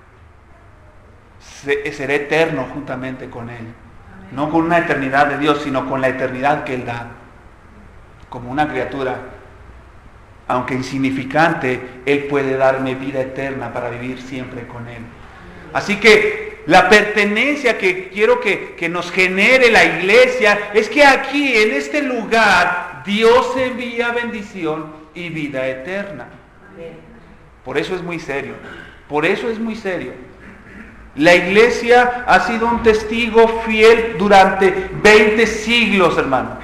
seré eterno juntamente con Él. No con una eternidad de Dios, sino con la eternidad que Él da. Como una criatura, aunque insignificante, Él puede darme vida eterna para vivir siempre con Él. Así que la pertenencia que quiero que nos genere la iglesia es que aquí, en este lugar, Dios envía bendición y vida eterna. Por eso es muy serio. Por eso es muy serio. La iglesia ha sido un testigo fiel durante 20 siglos, hermano.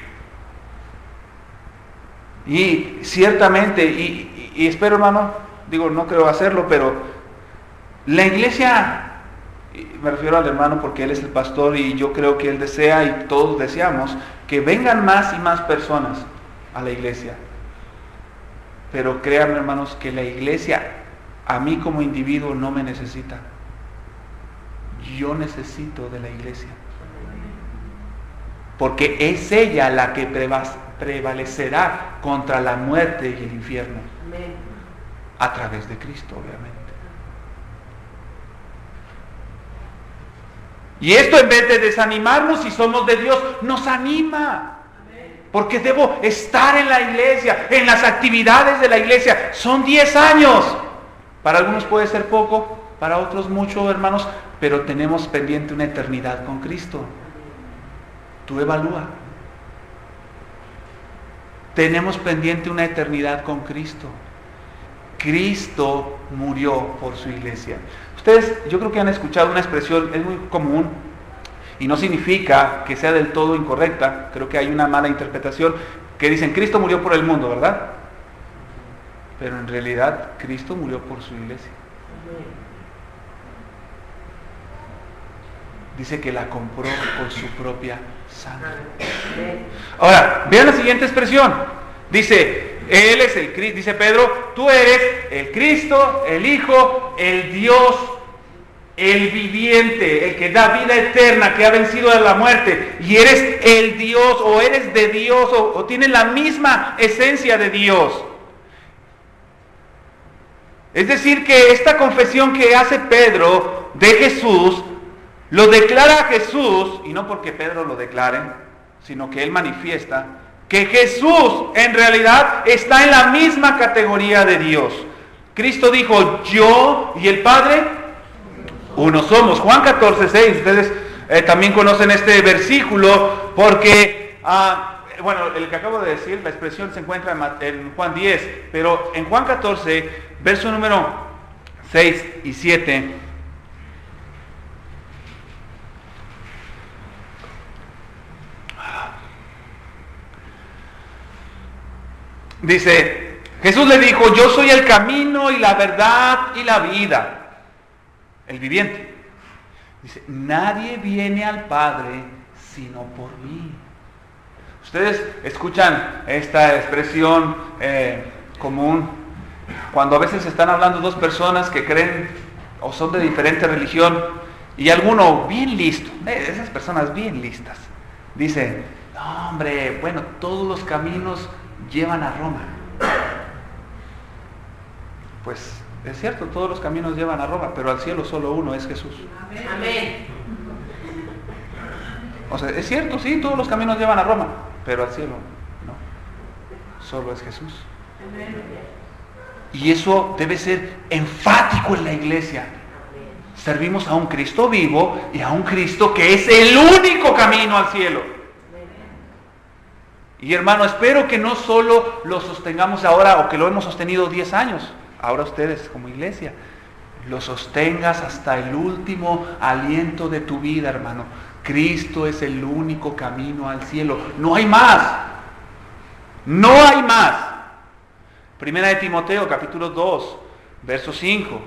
Y ciertamente, y espero, hermano, digo, no creo hacerlo, pero la iglesia, me refiero al hermano porque él es el pastor y yo creo que él desea y todos deseamos que vengan más y más personas a la iglesia. Pero créanme, hermanos, que la iglesia, a mí como individuo, no me necesita. Yo necesito de la iglesia. Porque es ella la que prevalecerá contra la muerte y el infierno. A través de Cristo, obviamente. Y esto, en vez de desanimarnos, si somos de Dios, nos anima. Porque debo estar en la iglesia, en las actividades de la iglesia. Son 10 años. Para algunos puede ser poco, para otros mucho, hermanos, pero tenemos pendiente una eternidad con Cristo. Tú evalúa. Tenemos pendiente una eternidad con Cristo. Cristo murió por su iglesia. Ustedes, yo creo que han escuchado una expresión, es muy común, y no significa que sea del todo incorrecta. Creo que hay una mala interpretación, que dicen, Cristo murió por el mundo, ¿verdad? Pero en realidad, Cristo murió por su iglesia. Dice que la compró con su propia sangre. Ahora, vean la siguiente expresión. Dice, Él es el Cristo, dice Pedro, tú eres el Cristo, el Hijo, el Dios, el viviente, el que da vida eterna, que ha vencido a la muerte. Y eres el Dios, o eres de Dios, o tienes la misma esencia de Dios. Es decir, que esta confesión que hace Pedro de Jesús, lo declara Jesús, y no porque Pedro lo declare, sino que él manifiesta que Jesús en realidad está en la misma categoría de Dios. Cristo dijo, yo y el Padre, uno somos. Juan 14:6, ustedes también conocen este versículo, porque, bueno, el que acabo de decir, la expresión se encuentra en Juan 10, pero en Juan 14, verso número 6 y 7, dice, Jesús le dijo, yo soy el camino y la verdad y la vida, el viviente. Dice, nadie viene al Padre sino por mí. Ustedes escuchan esta expresión común cuando a veces están hablando dos personas que creen o son de diferente religión y alguno bien listo, esas personas bien listas, dice, no hombre, bueno, todos los caminos llevan a Roma. Pues es cierto, todos los caminos llevan a Roma, pero al cielo solo uno es Jesús. Amén. O sea, es cierto, sí, todos los caminos llevan a Roma, pero al cielo no, solo es Jesús. Y eso debe ser enfático en la iglesia. Servimos a un Cristo vivo y a un Cristo que es el único camino al cielo. Y hermano, espero que no solo lo sostengamos ahora o que lo hemos sostenido 10 años, ahora ustedes como iglesia, lo sostengas hasta el último aliento de tu vida, hermano. Cristo es el único camino al cielo. No hay más. No hay más. Primera de Timoteo, capítulo 2, verso 5.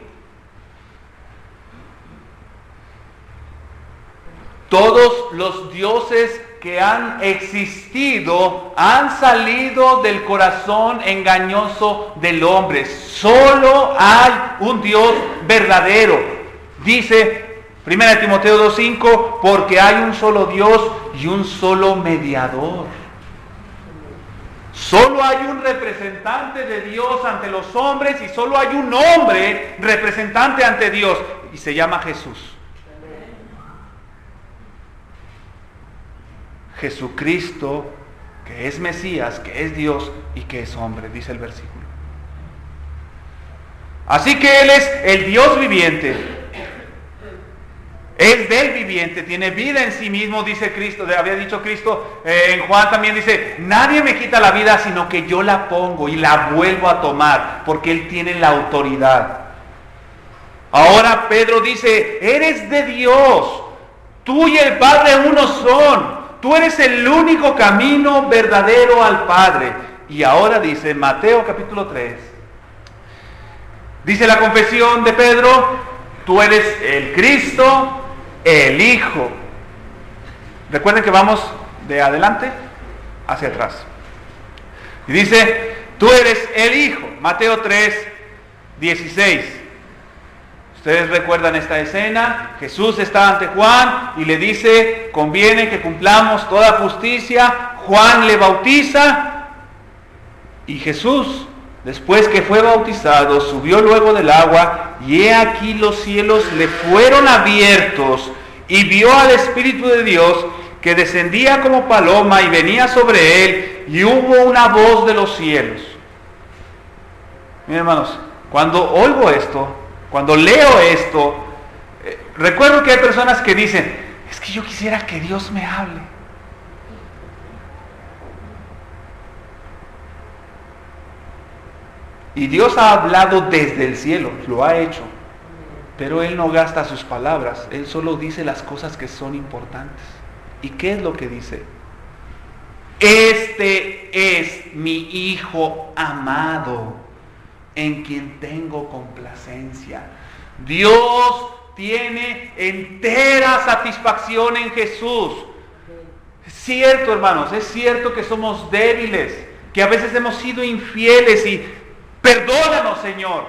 Todos los dioses que han existido han salido del corazón engañoso del hombre. Solo hay un Dios verdadero. Dice 1 Timoteo 2:5, porque hay un solo Dios y un solo mediador. Solo hay un representante de Dios ante los hombres y solo hay un hombre representante ante Dios y se llama Jesús. Jesucristo, que es Mesías, que es Dios y que es hombre, dice el versículo. Así que Él es el Dios viviente. Es del viviente, tiene vida en sí mismo, dice Cristo, había dicho Cristo en Juan también dice, nadie me quita la vida sino que yo la pongo y la vuelvo a tomar, porque Él tiene la autoridad. Ahora Pedro dice, eres de Dios, tú y el Padre uno son, tú eres el único camino verdadero al Padre. Y ahora dice Mateo capítulo 3, dice la confesión de Pedro, tú eres el Cristo, el Hijo. Recuerden que vamos de adelante hacia atrás. Y dice, tú eres el Hijo. Mateo 3, 16. Ustedes recuerdan esta escena. Jesús está ante Juan y le dice, conviene que cumplamos toda justicia. Juan le bautiza y Jesús, después que fue bautizado, subió luego del agua, y he aquí los cielos le fueron abiertos, y vio al Espíritu de Dios que descendía como paloma y venía sobre él, y hubo una voz de los cielos. Miren, hermanos, cuando oigo esto, cuando leo esto, recuerdo que hay personas que dicen, es que yo quisiera que Dios me hable. Y Dios ha hablado desde el cielo, lo ha hecho. Pero Él no gasta sus palabras, Él solo dice las cosas que son importantes. ¿Y qué es lo que dice? Este es mi Hijo amado, en quien tengo complacencia. Dios tiene entera satisfacción en Jesús. Es cierto, hermanos, es cierto que somos débiles, que a veces hemos sido infieles y perdónanos, Señor.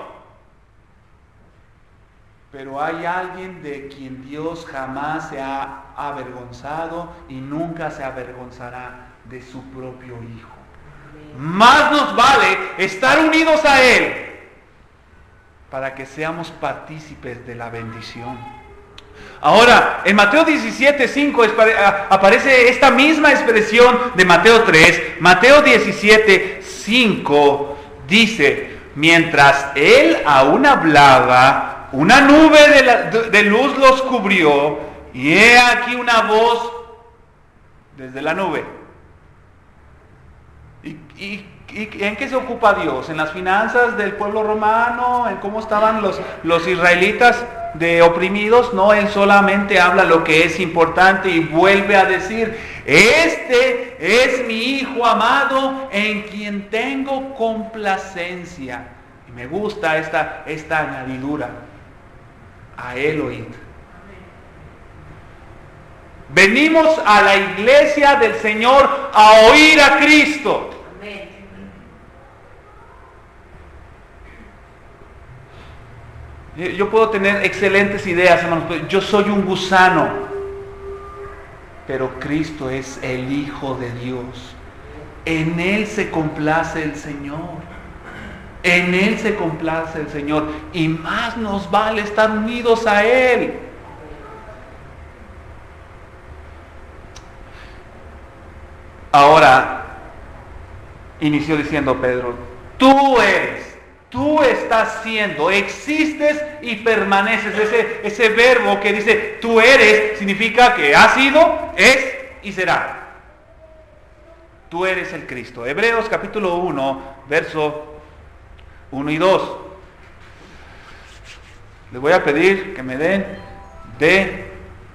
Pero hay alguien de quien Dios jamás se ha avergonzado y nunca se avergonzará, de su propio Hijo. Más nos vale estar unidos a Él para que seamos partícipes de la bendición. Ahora, en Mateo 17:5 aparece esta misma expresión de Mateo 3. Mateo 17:5 dice, mientras él aún hablaba, una nube de luz los cubrió, y he aquí una voz desde la nube. ¿Y en qué se ocupa Dios? ¿En las finanzas del pueblo romano? ¿En cómo estaban los israelitas de oprimidos? No, Él solamente habla lo que es importante y vuelve a decir, este es mi Hijo amado en quien tengo complacencia. Y me gusta esta añadidura, a Él oíd. Venimos a la iglesia del Señor a oír a Cristo. Yo puedo tener excelentes ideas, hermanos, pero yo soy un gusano. Pero Cristo es el Hijo de Dios. En Él se complace el Señor. En Él se complace el Señor. Y más nos vale estar unidos a Él. Ahora, inició diciendo Pedro, tú estás siendo, existes y permaneces. Ese verbo que dice tú eres, significa que has sido, es y será. Tú eres el Cristo. Hebreos capítulo 1, verso 1 y 2. Les voy a pedir que me den de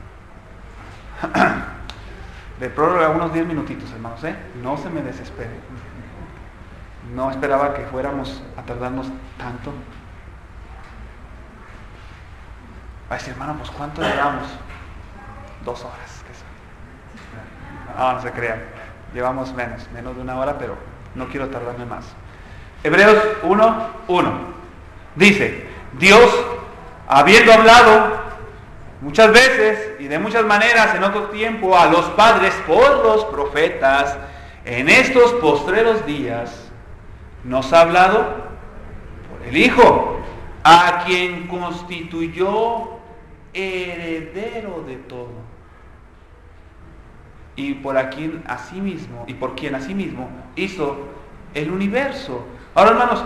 prórroga unos 10 minutitos, hermanos, no se me desesperen. No esperaba que fuéramos a tardarnos tanto. Va a decir, hermano, pues ¿cuánto llevamos? 2 horas. No se crean. Llevamos menos de 1 hora, pero no quiero tardarme más. Hebreos 1:1 dice, Dios, habiendo hablado muchas veces y de muchas maneras en otro tiempo a los padres por los profetas, en estos postreros días nos ha hablado por el Hijo, a quien constituyó heredero de todo. Y por quien asimismo hizo el universo. Ahora, hermanos,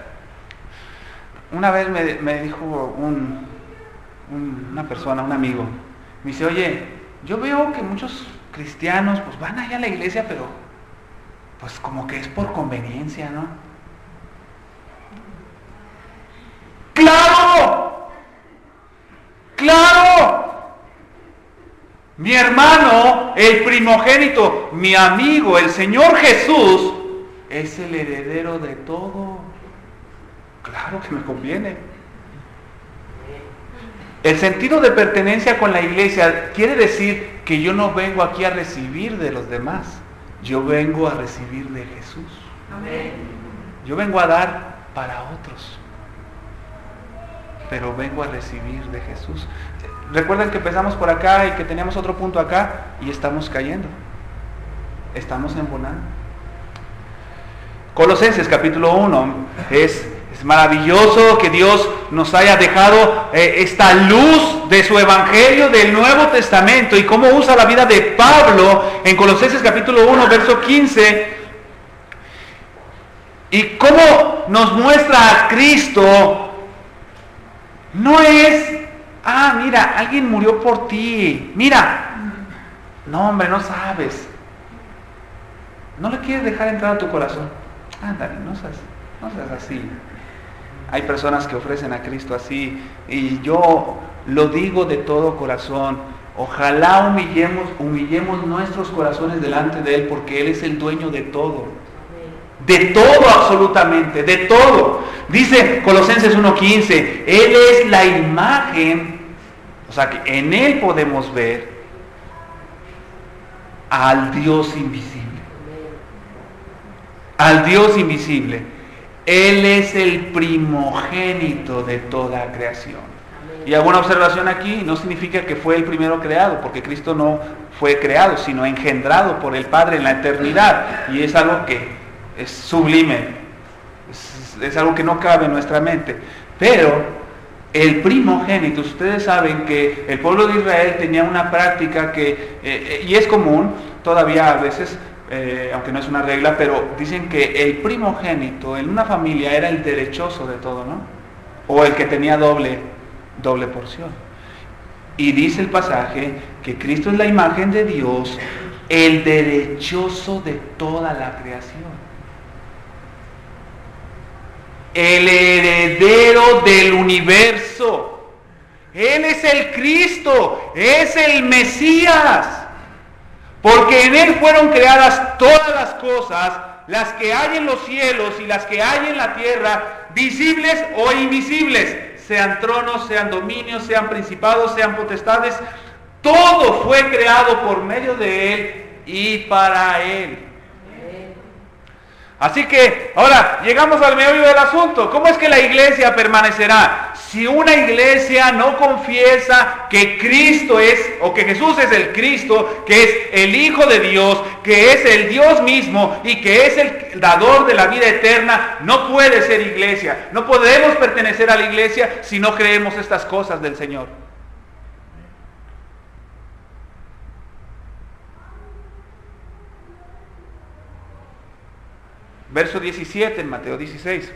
una vez me dijo una persona, un amigo, me dice, oye, yo veo que muchos cristianos pues van allá a la iglesia, pero pues como que es por conveniencia, ¿no? ¡Claro! ¡Claro! Mi hermano, el primogénito, mi amigo, el Señor Jesús, es el heredero de todo. Claro que me conviene. El sentido de pertenencia con la iglesia quiere decir que yo no vengo aquí a recibir de los demás, yo vengo a recibir de Jesús. Amén. Yo vengo a dar para otros, pero vengo a recibir de Jesús. Recuerden que empezamos por acá y que teníamos otro punto acá y estamos cayendo. Estamos embonando. Colosenses capítulo 1. Es maravilloso que Dios nos haya dejado esta luz de su evangelio del Nuevo Testamento y cómo usa la vida de Pablo en Colosenses capítulo 1, verso 15. Y cómo nos muestra a Cristo. No es, mira, alguien murió por ti. Mira, no, hombre, no sabes. No le quieres dejar entrar a tu corazón. Ándale, no seas así. Hay personas que ofrecen a Cristo así, y yo lo digo de todo corazón. Ojalá humillemos nuestros corazones delante de Él, porque Él es el dueño de todo. De todo, absolutamente, de todo. Dice Colosenses 1:15, Él es la imagen, o sea que en Él podemos ver al Dios invisible. Al Dios invisible. Él es el primogénito de toda creación. Y hago una observación aquí, no significa que fue el primero creado, porque Cristo no fue creado, sino engendrado por el Padre en la eternidad. Y es algo que es sublime, es algo que no cabe en nuestra mente. Pero el primogénito, ustedes saben que el pueblo de Israel tenía una práctica que, y es común todavía a veces, aunque no es una regla, pero dicen que el primogénito en una familia era el derechoso de todo, ¿no? O el que tenía doble porción. Y dice el pasaje que Cristo es la imagen de Dios, el derechoso de toda la creación. El heredero del universo. Él es el Cristo, es el Mesías. Porque en Él fueron creadas todas las cosas, las que hay en los cielos y las que hay en la tierra, visibles o invisibles, sean tronos, sean dominios, sean principados, sean potestades. Todo fue creado por medio de Él y para Él. Así que, ahora, llegamos al meollo del asunto. ¿Cómo es que la iglesia permanecerá? Si una iglesia no confiesa que Cristo es, o que Jesús es el Cristo, que es el Hijo de Dios, que es el Dios mismo y que es el dador de la vida eterna, no puede ser iglesia. No podemos pertenecer a la iglesia si no creemos estas cosas del Señor. Verso 17 en Mateo 16.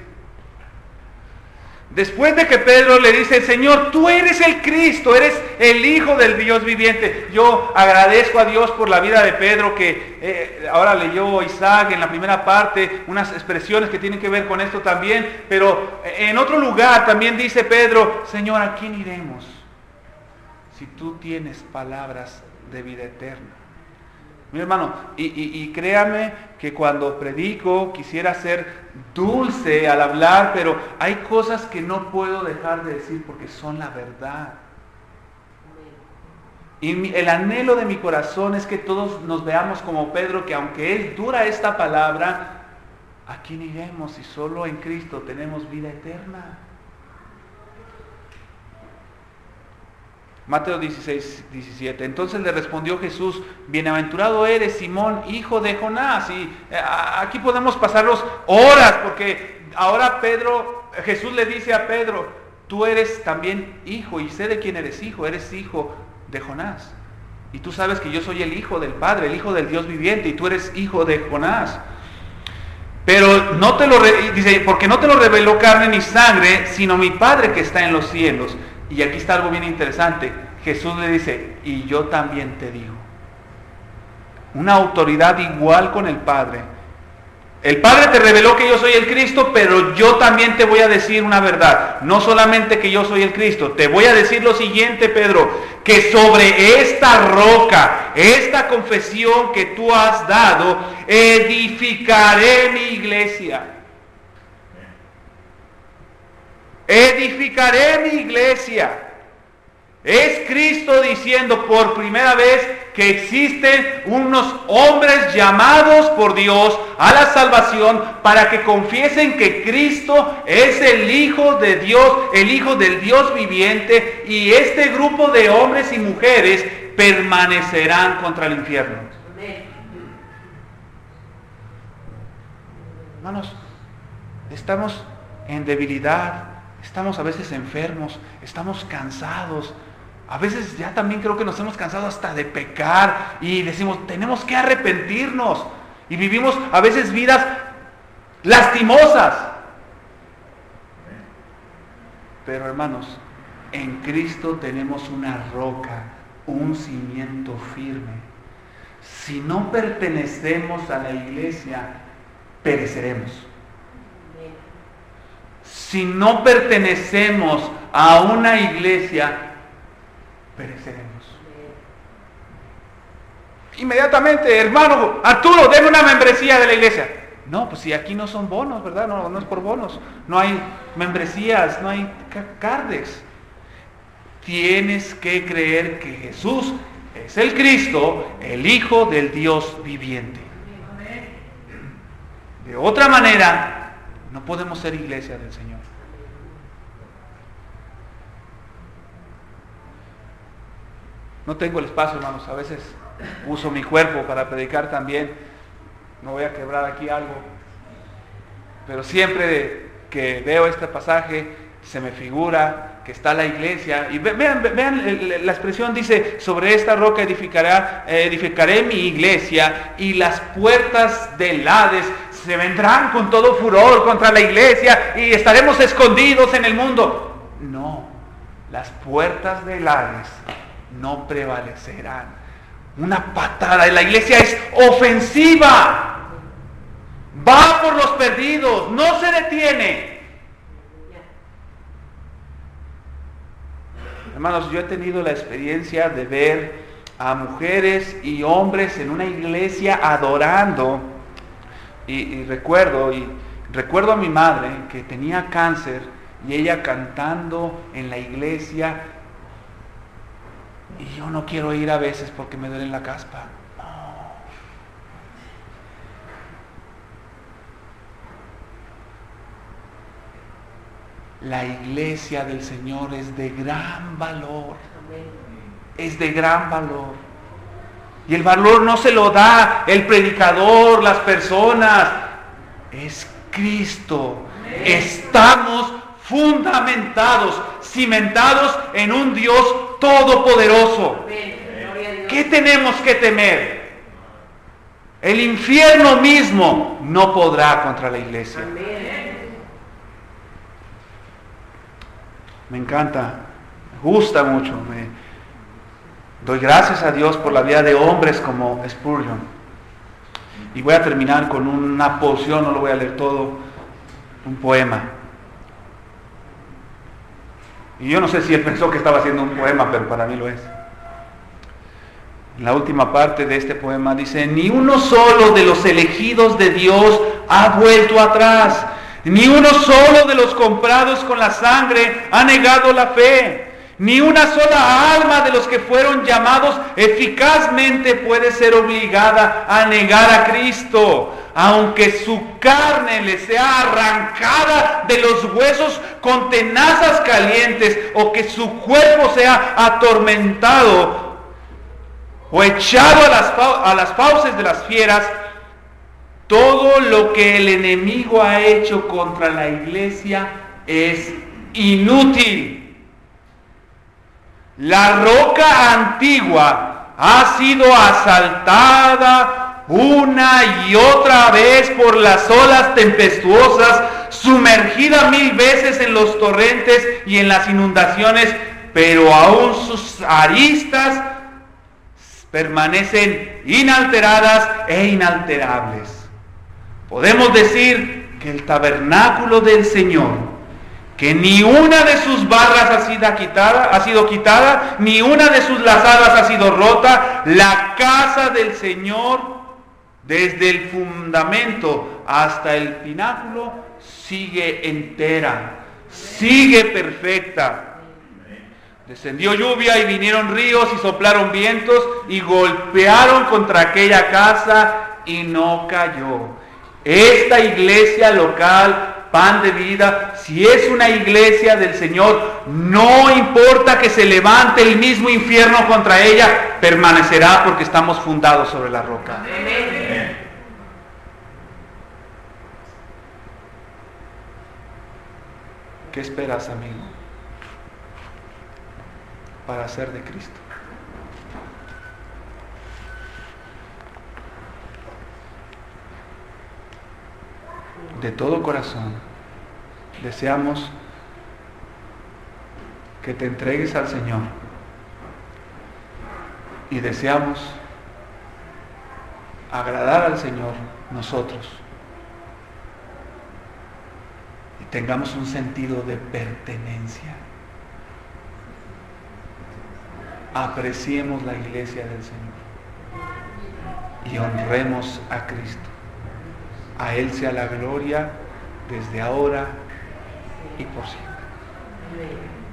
Después de que Pedro le dice, Señor, tú eres el Cristo, eres el Hijo del Dios viviente. Yo agradezco a Dios por la vida de Pedro, que ahora leyó Isaac en la primera parte, unas expresiones que tienen que ver con esto también, pero en otro lugar también dice Pedro, Señor, ¿a quién iremos si tú tienes palabras de vida eterna? Mi hermano, y créame que cuando predico quisiera ser dulce al hablar, pero hay cosas que no puedo dejar de decir porque son la verdad. Y el anhelo de mi corazón es que todos nos veamos como Pedro, que aunque es dura esta palabra, ¿a quién iremos si solo en Cristo tenemos vida eterna? Mateo 16, 17. Entonces le respondió Jesús: bienaventurado eres, Simón, hijo de Jonás. Y aquí podemos pasarnos horas, porque ahora Jesús le dice a Pedro: tú eres también hijo, y sé de quién eres hijo de Jonás. Y tú sabes que yo soy el Hijo del Padre, el Hijo del Dios viviente, y tú eres hijo de Jonás. Pero dice, porque no te lo reveló carne ni sangre, sino mi Padre que está en los cielos. Y aquí está algo bien interesante. Jesús le dice: y yo también te digo. Una autoridad igual con el Padre. El Padre te reveló que yo soy el Cristo, pero yo también te voy a decir una verdad. No solamente que yo soy el Cristo, te voy a decir lo siguiente, Pedro, que sobre esta roca, esta confesión que tú has dado, edificaré mi iglesia. Edificaré mi iglesia. Es Cristo diciendo por primera vez que existen unos hombres llamados por Dios a la salvación para que confiesen que Cristo es el Hijo de Dios, el Hijo del Dios viviente, y este grupo de hombres y mujeres permanecerán contra el infierno. Hermanos, estamos en debilidad, estamos a veces enfermos, estamos cansados. A veces ya también creo que nos hemos cansado hasta de pecar y decimos, tenemos que arrepentirnos. Y vivimos a veces vidas lastimosas. Pero hermanos, en Cristo tenemos una roca, un cimiento firme. Si no pertenecemos a la iglesia, pereceremos. Si no pertenecemos a una iglesia, pereceremos. Inmediatamente, hermano Arturo, deme una membresía de la iglesia. No, pues si aquí no son bonos, ¿verdad? No es por bonos. No hay membresías, no hay cardes. Tienes que creer que Jesús es el Cristo, el Hijo del Dios viviente. De otra manera, no podemos ser iglesia del Señor. No tengo el espacio, hermanos. A veces uso mi cuerpo para predicar también. No voy a quebrar aquí algo. Pero siempre que veo este pasaje, se me figura que está la iglesia. Y vean la expresión dice: sobre esta roca edificaré mi iglesia, y las puertas del Hades se vendrán con todo furor contra la iglesia y estaremos escondidos en el mundo. No, las puertas del Hades no prevalecerán. Una patada. La iglesia es ofensiva. Va por los perdidos. No se detiene. Hermanos, yo he tenido la experiencia de ver a mujeres y hombres en una iglesia adorando. Y recuerdo a mi madre que tenía cáncer y ella cantando en la iglesia. Y yo no quiero ir a veces porque me duele la caspa. No. La iglesia del Señor es de gran valor. Es de gran valor. Y el valor no se lo da el predicador, las personas. Es Cristo. Estamos fundamentados, cimentados en un Dios todopoderoso. ¿Qué tenemos que temer? El infierno mismo no podrá contra la iglesia. Me encanta, me gusta mucho. Doy gracias a Dios por la vida de hombres como Spurgeon. Y voy a terminar con una porción, no lo voy a leer todo, un poema. Y yo no sé si él pensó que estaba haciendo un poema, pero para mí lo es. En la última parte de este poema dice: ni uno solo de los elegidos de Dios ha vuelto atrás, ni uno solo de los comprados con la sangre ha negado la fe, ni una sola alma de los que fueron llamados eficazmente puede ser obligada a negar a Cristo. aunque su carne le sea arrancada de los huesos con tenazas calientes, o que su cuerpo sea atormentado o echado a las fauces de las fieras, todo lo que el enemigo ha hecho contra la iglesia es inútil. La roca antigua ha sido asaltada una y otra vez por las olas tempestuosas, sumergida 1000 veces en los torrentes y en las inundaciones, pero aún sus aristas permanecen inalteradas e inalterables. Podemos decir que el tabernáculo del Señor, que ni una de sus barras ha sido quitada, ni una de sus lazadas ha sido rota, la casa del Señor, desde el fundamento hasta el pináculo, sigue entera, sigue perfecta. Descendió lluvia y vinieron ríos y soplaron vientos y golpearon contra aquella casa y no cayó. Esta iglesia local, Pan de Vida, si es una iglesia del Señor, no importa que se levante el mismo infierno contra ella, permanecerá porque estamos fundados sobre la roca. Amén. ¿Qué esperas, amigo, para ser de Cristo? De todo corazón deseamos que te entregues al Señor y deseamos agradar al Señor nosotros y tengamos un sentido de pertenencia. Apreciemos la iglesia del Señor y honremos a Cristo. A Él sea la gloria desde ahora y por siempre.